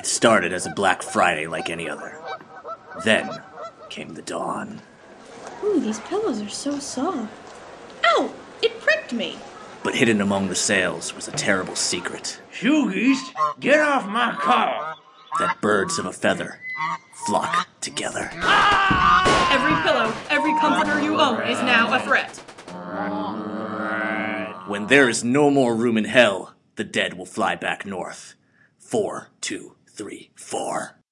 It started as a Black Friday like any other. Then came the dawn. Ooh, these pillows are so soft. Ow! It pricked me! But hidden among the sails was a terrible secret. Shoogies, get off my car! That birds of a feather flock together. Every pillow, every comforter you own is now a threat. When there is no more room in hell, the dead will fly back north. 4, 2, 3, 4.